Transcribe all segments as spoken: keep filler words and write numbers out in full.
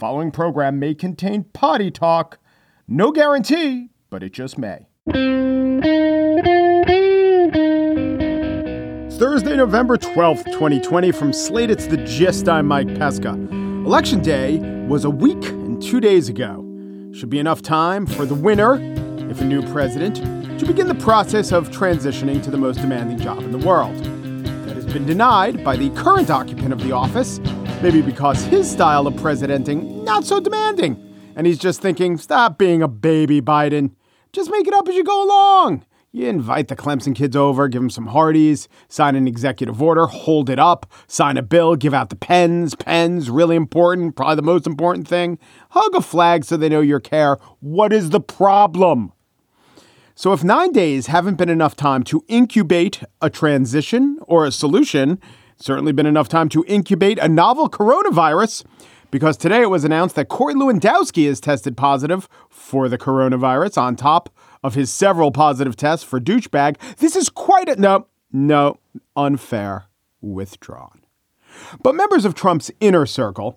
following program may contain potty talk. No guarantee, but it just may. It's Thursday, November twelfth, twenty twenty. From Slate, it's The Gist. I'm Mike Pesca. Election Day was a week and two days ago. Should be enough time for the winner, if a new president, to begin the process of transitioning to the most demanding job in the world. That has been denied by the current occupant of the office, maybe because his style of presidenting not so demanding. And he's just thinking, stop being a baby, Biden. Just make it up as you go along. You invite the Clemson kids over, give them some Hardee's, sign an executive order, hold it up, sign a bill, give out the pens. Pens, really important, probably the most important thing. Hug a flag so they know you care. What is the problem? So if nine days haven't been enough time to incubate a transition or a solution, it's certainly been enough time to incubate a novel coronavirus, because today it was announced that Corey Lewandowski has tested positive for the coronavirus on top of his several positive tests for douchebag. This is quite a, no, no, unfair, withdrawn. But members of Trump's inner circle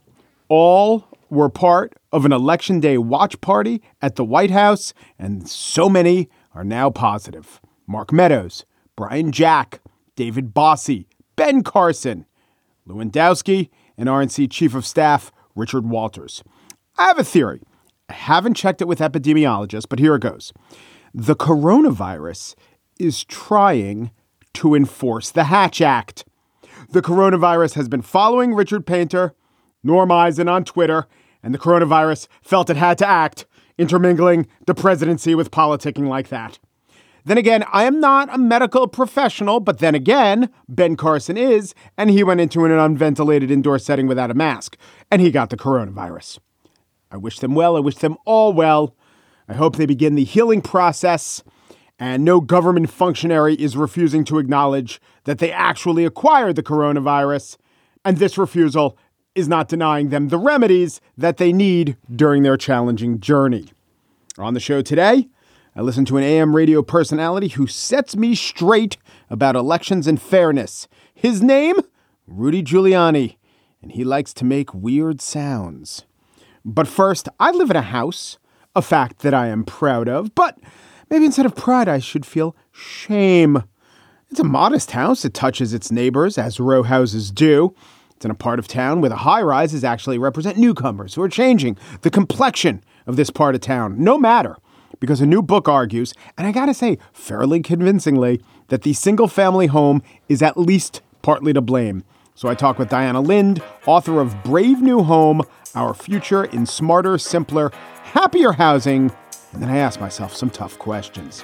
all were part of an election day watch party at the White House, and so many are now positive. Mark Meadows, Brian Jack, David Bossie, Ben Carson, Lewandowski, and R N C Chief of Staff Richard Walters. I have a theory. I haven't checked it with epidemiologists, but here it goes. The coronavirus is trying to enforce the Hatch Act. The coronavirus has been following Richard Painter, Norm Eisen on Twitter, and the coronavirus felt it had to act, intermingling the presidency with politicking like that. Then again, I am not a medical professional, but then again, Ben Carson is, and he went into an unventilated indoor setting without a mask, and he got the coronavirus. I wish them well. I wish them all well. I hope they begin the healing process, and no government functionary is refusing to acknowledge that they actually acquired the coronavirus, and this refusal is not denying them the remedies that they need during their challenging journey. On the show today, I listen to an A M radio personality who sets me straight about elections and fairness. His name, Rudy Giuliani, and he likes to make weird sounds. But first, I live in a house, a fact that I am proud of, but maybe instead of pride, I should feel shame. It's a modest house. It touches its neighbors, as row houses do. It's in a part of town where the high-rises actually represent newcomers who are changing the complexion of this part of town. No matter. Because a new book argues, and I gotta say fairly convincingly, that the single-family home is at least partly to blame. So I talk with Diana Lind, author of Brave New Home, Our Future in Smarter, Simpler, Happier Housing. And then I ask myself some tough questions.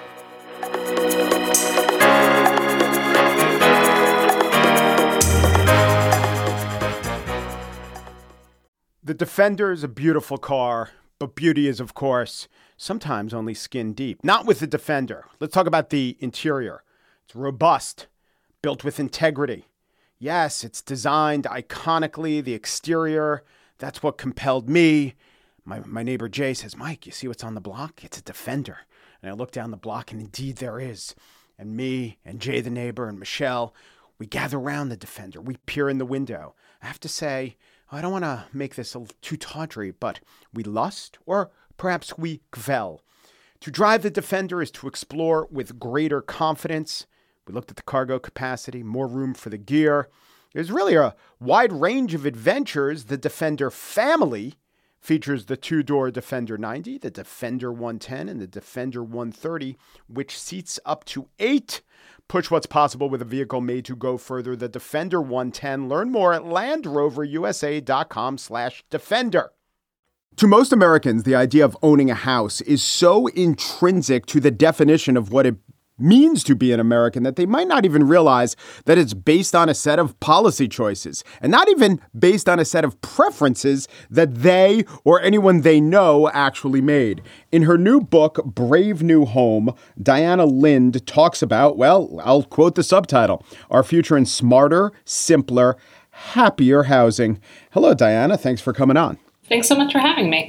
The Defender is a beautiful car, but beauty is, of course, sometimes only skin deep. Not with the Defender. Let's talk about the interior. It's robust, built with integrity. Yes, it's designed iconically. The exterior, that's what compelled me. My my neighbor Jay says, Mike, you see what's on the block? It's a Defender. And I look down the block, and indeed there is. And me and Jay, the neighbor, and Michelle, we gather around the Defender. We peer in the window. I have to say, I don't want to make this a too tawdry, but we lust, or perhaps we gvel. To drive the Defender is to explore with greater confidence. We looked at the cargo capacity, more room for the gear. There's really a wide range of adventures. The Defender family features the two-door Defender ninety, the Defender one ten, and the Defender one thirty, which seats up to eight. Push what's possible with a vehicle made to go further. The Defender one ten. Learn more at LandRoverUSA.com slash Defender. To most Americans, the idea of owning a house is so intrinsic to the definition of what it means to be an American that they might not even realize that it's based on a set of policy choices and not even based on a set of preferences that they or anyone they know actually made. In her new book, Brave New Home, Diana Lind talks about, well, I'll quote the subtitle, Our Future in Smarter, Simpler, Happier Housing. Hello, Diana. Thanks for coming on. Thanks so much for having me.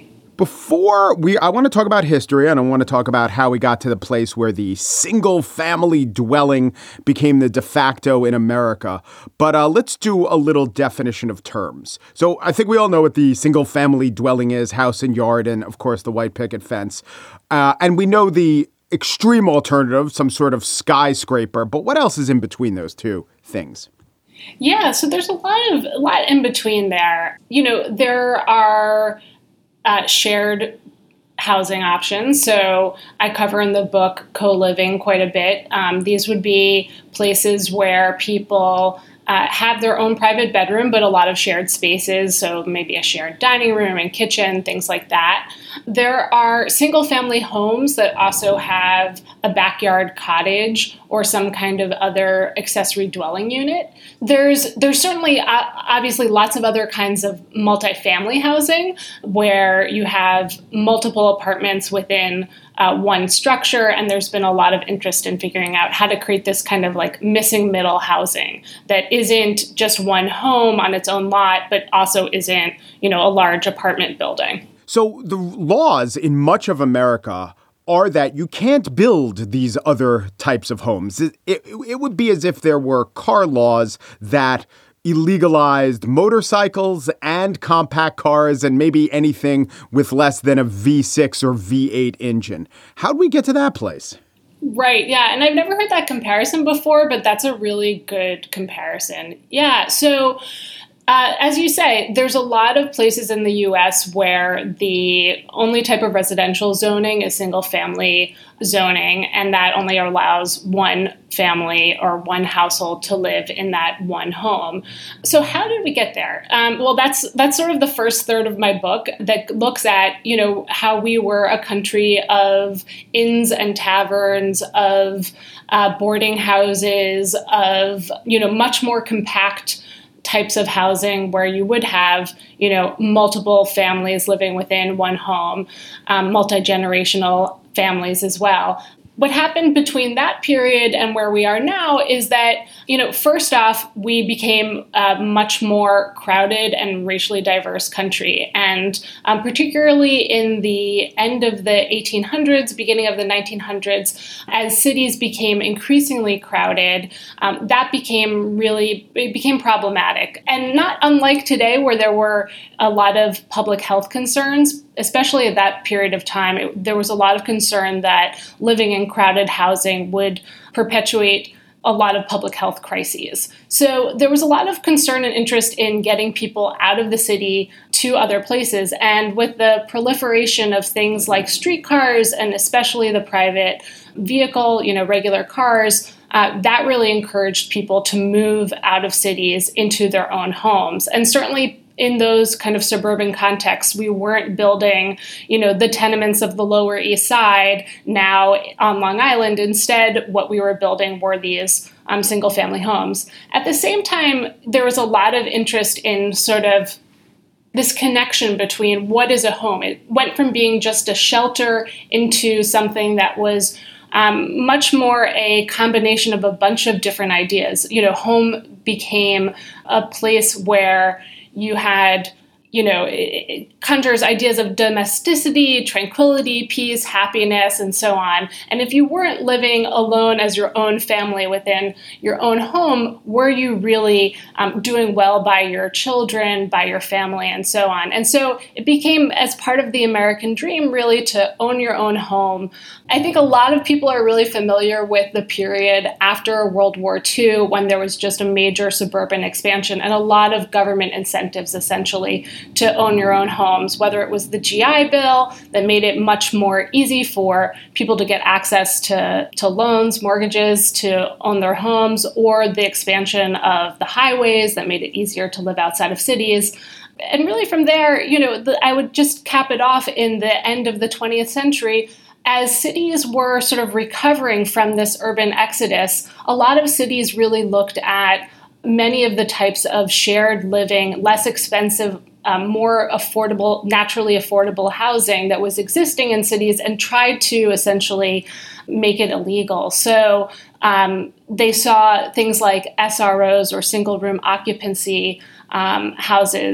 Before we, I want to talk about history, and I want to talk about how we got to the place where the single-family dwelling became the de facto in America. But uh, let's do a little definition of terms. So I think we all know what the single-family dwelling is: house and yard, and of course the white picket fence. Uh, and we know the extreme alternative, some sort of skyscraper. But what else is in between those two things? Yeah, so there's a lot of a lot in between there. You know, there are uh, shared housing options. So I cover in the book co-living quite a bit. Um, these would be places where people Uh, have their own private bedroom, but a lot of shared spaces, so maybe a shared dining room and kitchen, things like that. There are single-family homes that also have a backyard cottage or some kind of other accessory dwelling unit. There's there's certainly uh, obviously lots of other kinds of multifamily housing where you have multiple apartments within Uh, one structure, and there's been a lot of interest in figuring out how to create this kind of like missing middle housing that isn't just one home on its own lot, but also isn't, you know, a large apartment building. So the laws in much of America are that you can't build these other types of homes. It, it, it would be as if there were car laws that illegalized motorcycles and compact cars and maybe anything with less than a V six or V eight engine. How'd we get to that place? Right. Yeah. And I've never heard that comparison before, but that's a really good comparison. Yeah. So Uh, as you say, there's a lot of places in the U S where the only type of residential zoning is single-family zoning, and that only allows one family or one household to live in that one home. So how did we get there? Um, well, that's that's sort of the first third of my book that looks at, you know, how we were a country of inns and taverns, of uh, boarding houses, of, you know, much more compact types of housing where you would have, you know, multiple families living within one home, um, multi-generational families as well. What happened between that period and where we are now is that, you know, first off, we became a much more crowded and racially diverse country. And um, particularly in the end of the eighteen hundreds, beginning of the nineteen hundreds, as cities became increasingly crowded, um, that became really, it became problematic. And not unlike today, where there were a lot of public health concerns, especially at that period of time, it, there was a lot of concern that living in crowded housing would perpetuate a lot of public health crises. So there was a lot of concern and interest in getting people out of the city to other places. And with the proliferation of things like streetcars and especially the private vehicle, you know, regular cars, uh, that really encouraged people to move out of cities into their own homes. And certainly in those kind of suburban contexts, we weren't building, you know, the tenements of the Lower East Side now on Long Island. Instead, what we were building were these um, single-family homes. At the same time, there was a lot of interest in sort of this connection between what is a home. It went from being just a shelter into something that was Um, much more a combination of a bunch of different ideas. You know, home became a place where you had, you know, it, it conjures ideas of domesticity, tranquility, peace, happiness, and so on. And if you weren't living alone as your own family within your own home, were you really um, doing well by your children, by your family, and so on? And so it became, as part of the American dream, really to own your own home. I think a lot of people are really familiar with the period after World War Two, when there was just a major suburban expansion and a lot of government incentives, essentially, to own your own homes, whether it was the G I Bill that made it much more easy for people to get access to, to loans, mortgages, to own their homes, or the expansion of the highways that made it easier to live outside of cities. And really from there, you know, the, I would just cap it off in the end of the twentieth century. As cities were sort of recovering from this urban exodus, a lot of cities really looked at many of the types of shared living, less expensive, um, more affordable, naturally affordable housing that was existing in cities and tried to essentially make it illegal. So um, they saw things like S R Os or single room occupancy um, houses,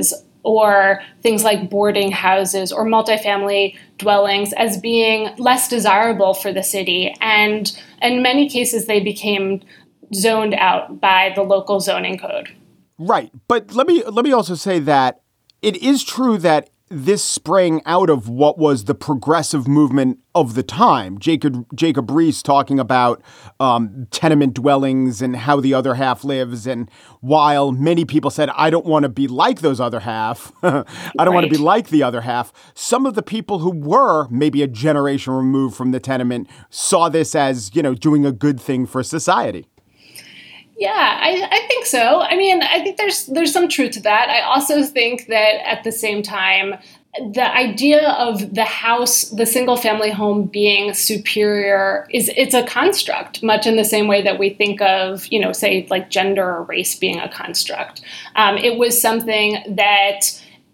or things like boarding houses or multifamily dwellings as being less desirable for the city. And in many cases, they became zoned out by the local zoning code. Right. But let me let me also say that it is true that this sprang out of what was the progressive movement of the time. Jacob Jacob Riis talking about um, tenement dwellings and how the other half lives. And while many people said, I don't want to be like those other half, I don't right. want to be like the other half, some of the people who were maybe a generation removed from the tenement saw this as, you know, doing a good thing for society. Yeah, I, I think so. I mean, I think there's there's some truth to that. I also think that at the same time, the idea of the house, the single family home being superior is it's a construct, much in the same way that we think of, you know, say like gender or race being a construct. Um, it was something that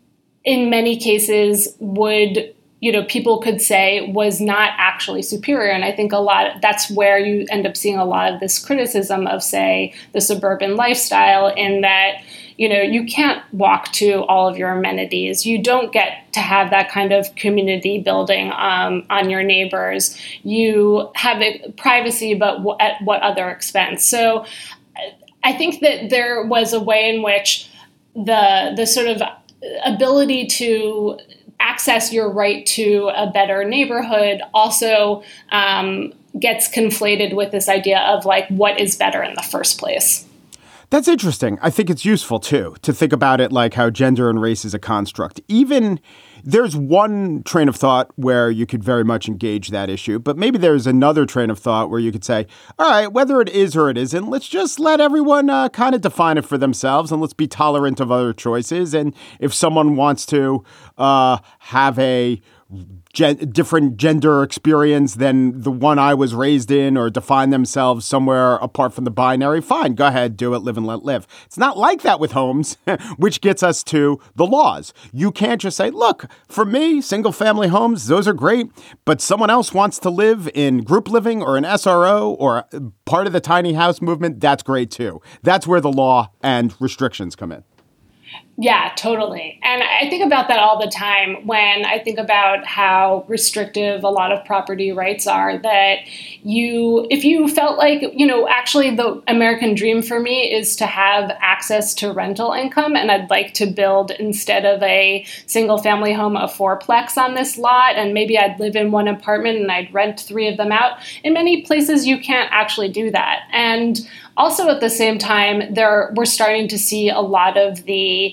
in many cases would you know, people could say was not actually superior. And I think a lot, that's where you end up seeing a lot of this criticism of, say, the suburban lifestyle, in that, you know, you can't walk to all of your amenities. You don't get to have that kind of community building um, on your neighbors. You have it, privacy, but w- at what other expense? So I think that there was a way in which the the sort of ability to access your right to a better neighborhood also um, gets conflated with this idea of like what is better in the first place. That's interesting. I think it's useful, too, to think about it like how gender and race is a construct. Even there's one train of thought where you could very much engage that issue, but maybe there's another train of thought where you could say, all right, whether it is or it isn't, let's just let everyone uh, kind of define it for themselves, and let's be tolerant of other choices. And if someone wants to uh, have a Gen- different gender experience than the one I was raised in, or define themselves somewhere apart from the binary, fine, go ahead, do it, live and let live. It's not like that with homes, which gets us to the laws. You can't just say, look, for me, single family homes, those are great, but someone else wants to live in group living or an S R O or part of the tiny house movement, that's great too. That's where the law and restrictions come in. Yeah, totally. And I think about that all the time when I think about how restrictive a lot of property rights are, that you, if you felt like, you know, actually the American dream for me is to have access to rental income, and I'd like to build, instead of a single family home, a fourplex on this lot, and maybe I'd live in one apartment and I'd rent three of them out. In many places, you can't actually do that. And also at the same time, there we're starting to see a lot of the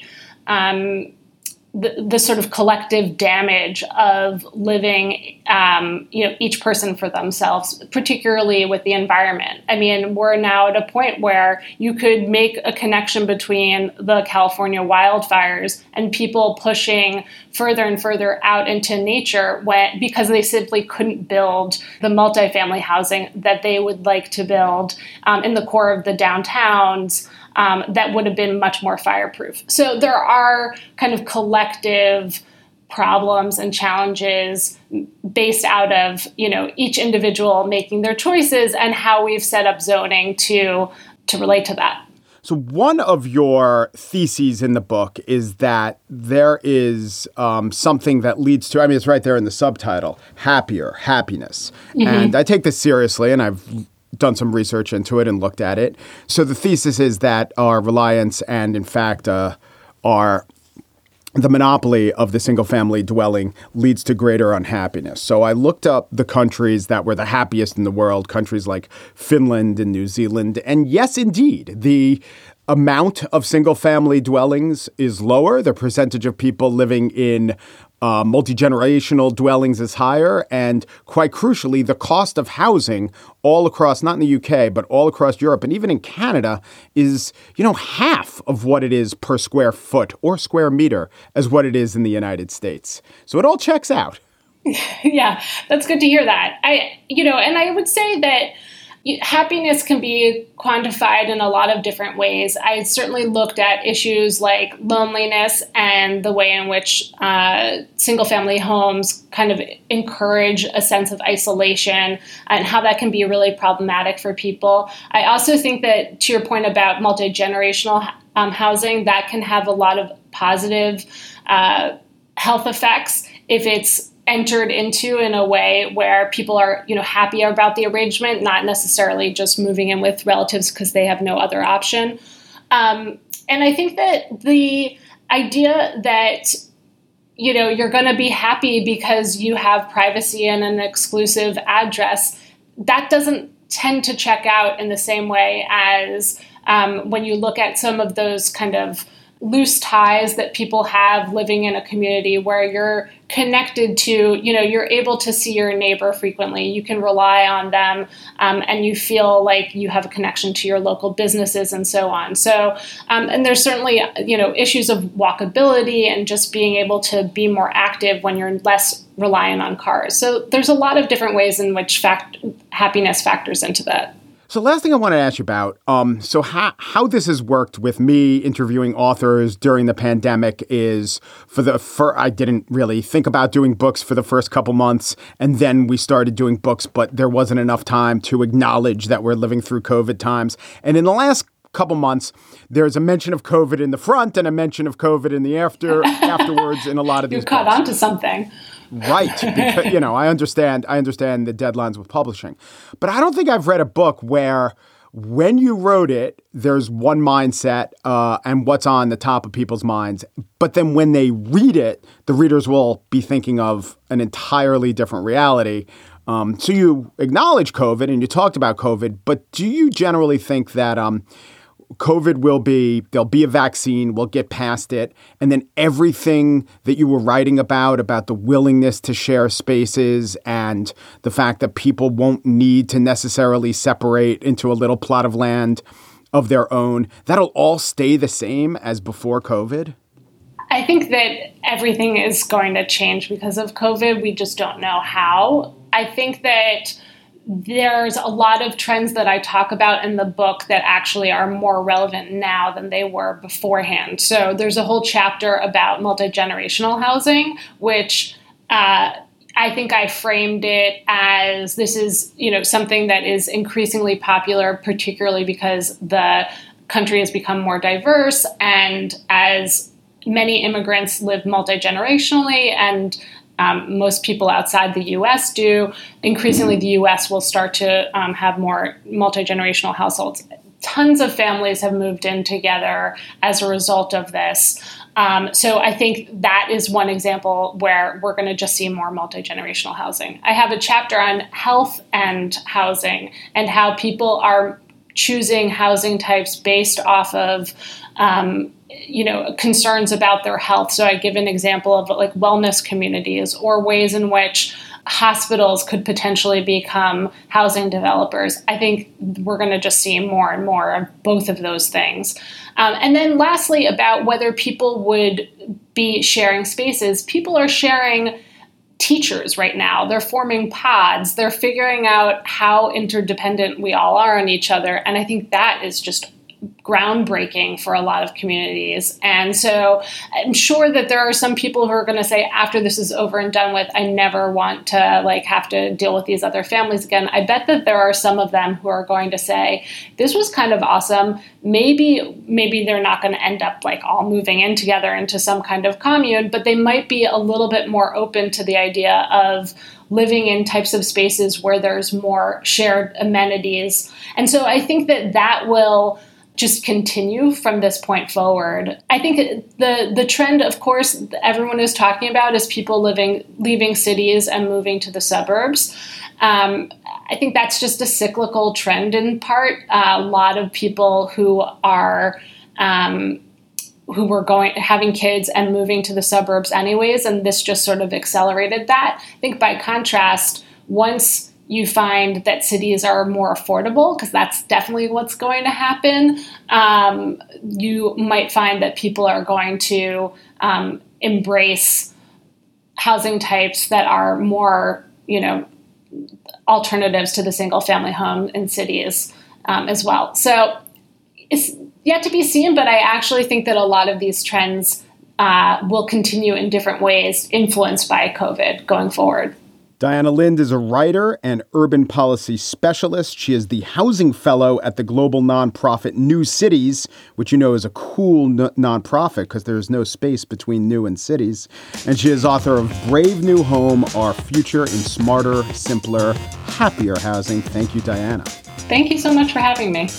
Um, the, the sort of collective damage of living, um, you know, each person for themselves, particularly with the environment. I mean, we're now at a point where you could make a connection between the California wildfires and people pushing further and further out into nature when, because they simply couldn't build the multifamily housing that they would like to build um, in the core of the downtowns. Um, that would have been much more fireproof. So there are kind of collective problems and challenges based out of, you know, each individual making their choices and how we've set up zoning to to relate to that. So one of your theses in the book is that there is um, something that leads to, I mean, it's right there in the subtitle, happier, happiness. Mm-hmm. And I take this seriously, and I've done some research into it and looked at it. So the thesis is that our reliance and, in fact, uh, our the monopoly of the single-family dwelling leads to greater unhappiness. So I looked up the countries that were the happiest in the world, countries like Finland and New Zealand. And yes, indeed, the amount of single-family dwellings is lower. The percentage of people living in uh, multi-generational dwellings is higher. And quite crucially, the cost of housing all across, not in the U K, but all across Europe and even in Canada is, you know, half of what it is per square foot or square meter as what it is in the United States. So it all checks out. Yeah, that's good to hear that. I, you know, and I would say that happiness can be quantified in a lot of different ways. I certainly looked at issues like loneliness and the way in which uh, single-family homes kind of encourage a sense of isolation and how that can be really problematic for people. I also think that, to your point about multi-generational um, housing, that can have a lot of positive uh, health effects if it's entered into in a way where people are, you know, happy about the arrangement, not necessarily just moving in with relatives because they have no other option. Um, and I think that the idea that, you know, you're going to be happy because you have privacy and an exclusive address, that doesn't tend to check out in the same way as um, when you look at some of those kind of loose ties that people have living in a community where you're connected to, you know, you're able to see your neighbor frequently, you can rely on them, um, and you feel like you have a connection to your local businesses and so on. So, um, and there's certainly, you know, issues of walkability and just being able to be more active when you're less reliant on cars. So there's a lot of different ways in which fact happiness factors into that. So last thing I want to ask you about, um, so how, how this has worked with me interviewing authors during the pandemic is for the, for, I didn't really think about doing books for the first couple months. And then we started doing books, but there wasn't enough time to acknowledge that we're living through COVID times. And in the last couple months, there's a mention of COVID in the front and a mention of COVID in the after afterwards in a lot of these You've caught books. on to something. Right. Because, you know, I understand, I understand the deadlines with publishing, but I don't think I've read a book where when you wrote it, there's one mindset uh, and what's on the top of people's minds. But then when they read it, the readers will be thinking of an entirely different reality. Um, so you acknowledge COVID and you talked about COVID, but do you generally think that um, COVID will be, there'll be a vaccine, we'll get past it, and then everything that you were writing about, about the willingness to share spaces and the fact that people won't need to necessarily separate into a little plot of land of their own, that'll all stay the same as before COVID? I think that everything is going to change because of COVID. We just don't know how. I think that there's a lot of trends that I talk about in the book that actually are more relevant now than they were beforehand. So there's a whole chapter about multi-generational housing, which uh, I think I framed it as this is, you know, something that is increasingly popular, particularly because the country has become more diverse and as many immigrants live multi-generationally and Um, most people outside the U S do. Increasingly, the U S will start to um, have more multi-generational households. Tons of families have moved in together as a result of this. Um, so I think that is one example where we're going to just see more multi-generational housing. I have a chapter on health and housing and how people are choosing housing types based off of um, you know, concerns about their health. So I give an example of like wellness communities or ways in which hospitals could potentially become housing developers. I think we're going to just see more and more of both of those things. Um, and then lastly, about whether people would be sharing spaces. People are sharing teachers right now. They're forming pods. They're figuring out how interdependent we all are on each other. And I think that is just groundbreaking for a lot of communities. And so I'm sure that there are some people who are going to say, after this is over and done with, I never want to like have to deal with these other families again. I bet that there are some of them who are going to say, this was kind of awesome. Maybe, maybe they're not going to end up like all moving in together into some kind of commune, but they might be a little bit more open to the idea of living in types of spaces where there's more shared amenities. And so I think that that will just continue from this point forward. I think the the trend, of course, everyone is talking about is people living leaving cities and moving to the suburbs. Um, I think that's just a cyclical trend in part. Uh, a lot of people who are um, who were going having kids and moving to the suburbs anyways, and this just sort of accelerated that. I think by contrast, once you find that cities are more affordable, because that's definitely what's going to happen, um, you might find that people are going to um, embrace housing types that are more, you know, alternatives to the single family home in cities um, as well. So it's yet to be seen, but I actually think that a lot of these trends uh, will continue in different ways, influenced by COVID going forward. Diana Lind is a writer and urban policy specialist. She is the housing fellow at the global nonprofit New Cities, which you know is a cool n- nonprofit because there's no space between new and cities. And she is author of Brave New Home, Our Future in Smarter, Simpler, Happier Housing. Thank you, Diana. Thank you so much for having me.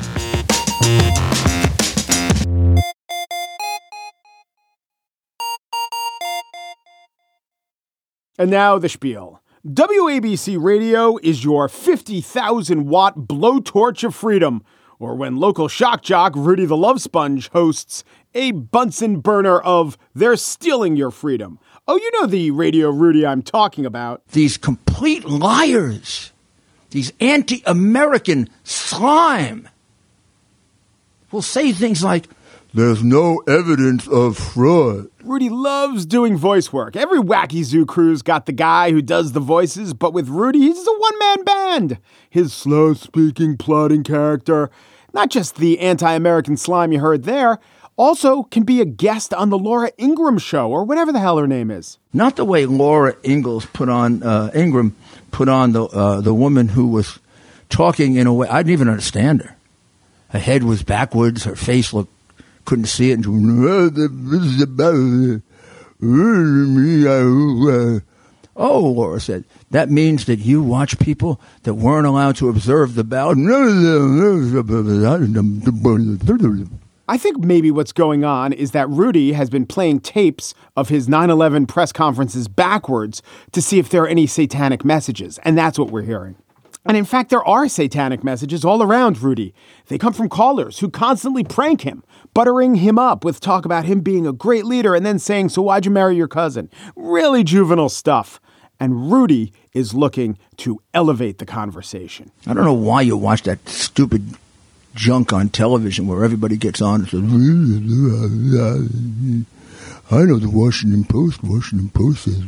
And now the spiel. W A B C Radio is your fifty thousand watt blowtorch of freedom, or when local shock jock Rudy the Love Sponge hosts a Bunsen burner of They're Stealing Your Freedom. Oh, you know the Radio Rudy I'm talking about. These complete liars, these anti-American slime, will say things like, there's no evidence of fraud. Rudy loves doing voice work. Every Wacky Zoo crew's got the guy who does the voices, but with Rudy, he's a one-man band. His slow-speaking, plotting character, not just the anti-American slime you heard there, also can be a guest on the Laura Ingraham show, or whatever the hell her name is. Not the way Laura Ingalls put on, uh, Ingraham put on the uh, the woman who was talking in a way, I didn't even understand her. Her head was backwards, her face looked, couldn't see it. Oh, Laura said, that means that you watch people that weren't allowed to observe the ballot. I think maybe what's going on is that Rudy has been playing tapes of his nine eleven press conferences backwards to see if there are any satanic messages. And that's what we're hearing. And in fact, there are satanic messages all around Rudy. They come from callers who constantly prank him, buttering him up with talk about him being a great leader and then saying, so why'd you marry your cousin? Really juvenile stuff. And Rudy is looking to elevate the conversation. I don't know why you watch that stupid junk on television where everybody gets on and says, I know the Washington Post, Washington Post says,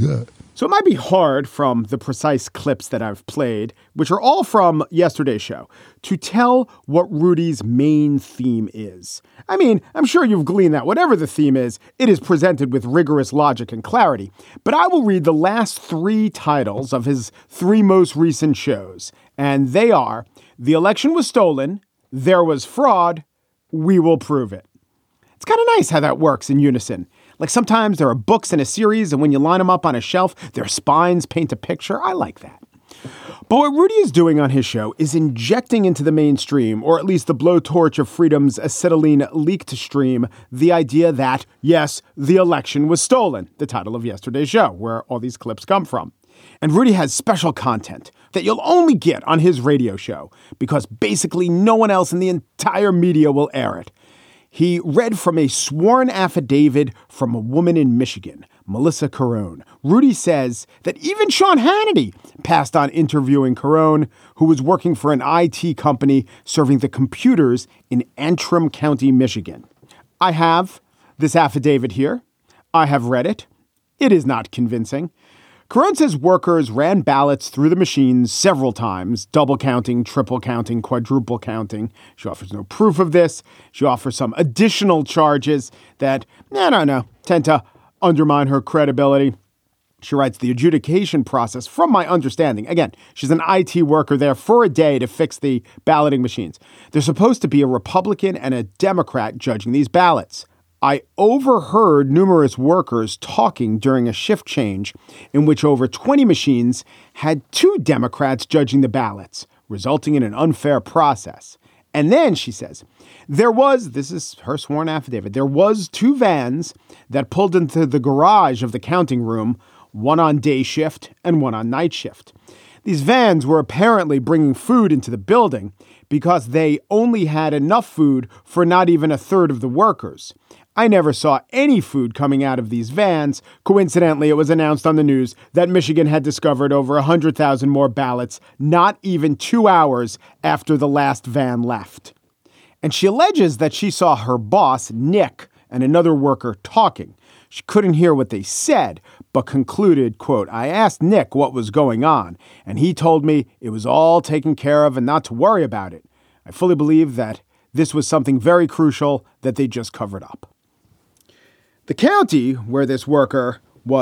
So it might be hard from the precise clips that I've played, which are all from yesterday's show, to tell what Rudy's main theme is. I mean, I'm sure you've gleaned that whatever the theme is, it is presented with rigorous logic and clarity. But I will read the last three titles of his three most recent shows. And they are, The Election Was Stolen, There Was Fraud, We Will Prove It. It's kind of nice how that works in unison. Like sometimes there are books in a series, and when you line them up on a shelf, their spines paint a picture. I like that. But what Rudy is doing on his show is injecting into the mainstream, or at least the blowtorch of freedom's acetylene leaked stream, the idea that, yes, the election was stolen, the title of yesterday's show, where all these clips come from. And Rudy has special content that you'll only get on his radio show, because basically no one else in the entire media will air it. He read from a sworn affidavit from a woman in Michigan, Melissa Carone. Rudy says that even Sean Hannity passed on interviewing Carone, who was working for an I T company serving the computers in Antrim County, Michigan. I have this affidavit here. I have read it. It is not convincing. Carone says workers ran ballots through the machines several times, double counting, triple counting, quadruple counting. She offers no proof of this. She offers some additional charges that, I don't know, tend to undermine her credibility. She writes the adjudication process, from my understanding. Again, she's an I T worker there for a day to fix the balloting machines. There's supposed to be a Republican and a Democrat judging these ballots. I overheard numerous workers talking during a shift change in which over twenty machines had two Democrats judging the ballots, resulting in an unfair process. And then she says, there was, this is her sworn affidavit, there was two vans that pulled into the garage of the counting room, one on day shift and one on night shift. These vans were apparently bringing food into the building because they only had enough food for not even a third of the workers. I never saw any food coming out of these vans. Coincidentally, it was announced on the news that Michigan had discovered over one hundred thousand more ballots, not even two hours after the last van left. And she alleges that she saw her boss, Nick, and another worker talking. She couldn't hear what they said, but concluded, quote, I asked Nick what was going on, and he told me it was all taken care of and not to worry about it. I fully believe that this was something very crucial that they just covered up. The county where this worker was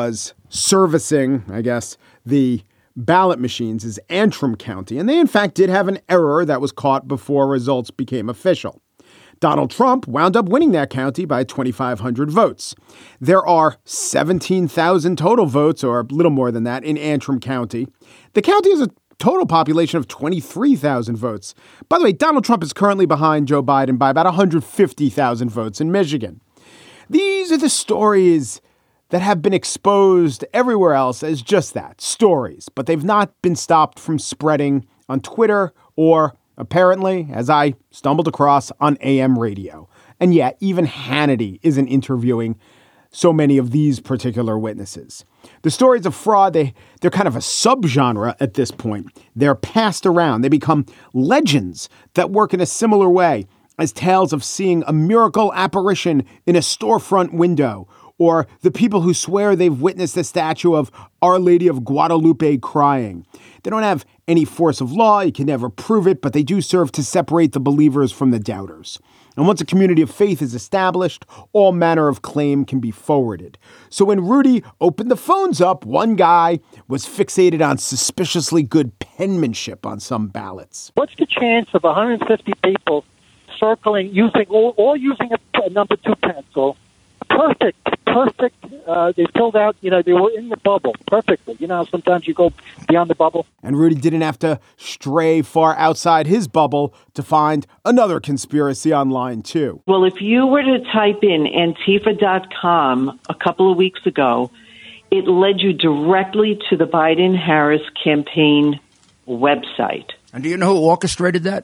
servicing, I guess, the ballot machines is Antrim County, and they in fact did have an error that was caught before results became official. Donald Trump wound up winning that county by twenty-five hundred votes. There are seventeen thousand total votes, or a little more than that, in Antrim County. The county has a total population of twenty-three thousand votes. By the way, Donald Trump is currently behind Joe Biden by about one hundred fifty thousand votes in Michigan. These are the stories that have been exposed everywhere else as just that, stories, but they've not been stopped from spreading on Twitter or, apparently, as I stumbled across, on A M radio. And yet, even Hannity isn't interviewing so many of these particular witnesses. The stories of fraud, they, they're kind of a subgenre at this point. They're passed around. They become legends that work in a similar way as tales of seeing a miracle apparition in a storefront window, or the people who swear they've witnessed a statue of Our Lady of Guadalupe crying. They don't have any force of law. You can never prove it, but they do serve to separate the believers from the doubters. And once a community of faith is established, all manner of claim can be forwarded. So when Rudy opened the phones up, one guy was fixated on suspiciously good penmanship on some ballots. What's the chance of one hundred fifty people circling, using all, all using a, a number two pencil? Perfect, perfect. Uh, they filled out, you know, they were in the bubble perfectly. You know, sometimes you go beyond the bubble. And Rudy didn't have to stray far outside his bubble to find another conspiracy online, too. Well, if you were to type in Antifa dot com a couple of weeks ago, it led you directly to the Biden-Harris campaign website. And do you know who orchestrated that?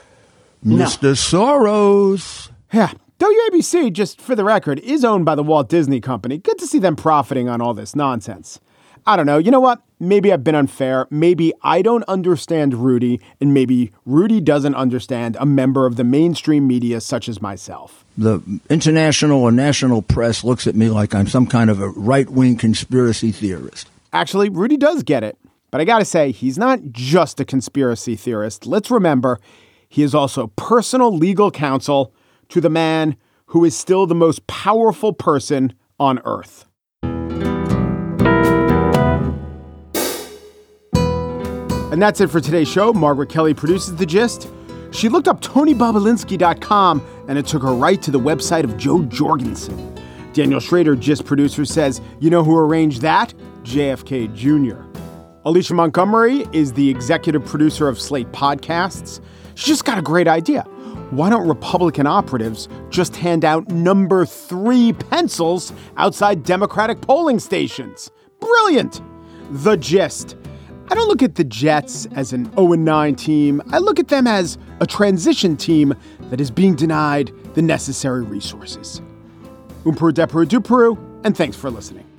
No. Mister Soros. Yeah. W A B C, just for the record, is owned by the Walt Disney Company. Good to see them profiting on all this nonsense. I don't know. You know what? Maybe I've been unfair. Maybe I don't understand Rudy, and maybe Rudy doesn't understand a member of the mainstream media such as myself. The international or national press looks at me like I'm some kind of a right-wing conspiracy theorist. Actually, Rudy does get it. But I got to say, he's not just a conspiracy theorist. Let's remember, he is also personal legal counsel to the man who is still the most powerful person on earth. And that's it for today's show. Margaret Kelly produces The Gist. She looked up Tony Bobulinski dot com and it took her right to the website of Joe Jorgensen. Daniel Schrader, Gist producer, says, you know who arranged that? J F K Junior Alicia Montgomery is the executive producer of Slate Podcasts. She just got a great idea. Why don't Republican operatives just hand out number three pencils outside Democratic polling stations? Brilliant. The Gist. I don't look at the Jets as an oh and nine team. I look at them as a transition team that is being denied the necessary resources. Umperu Deperu Duperu, and thanks for listening.